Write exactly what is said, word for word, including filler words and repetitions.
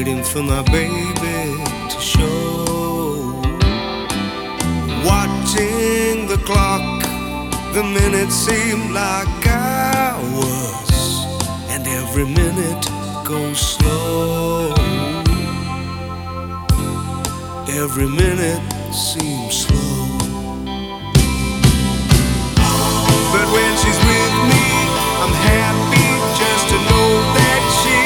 waiting for my baby to show. Watching the clock, the minutes seem like hours, and every minute goes slow. Every minute seems slow.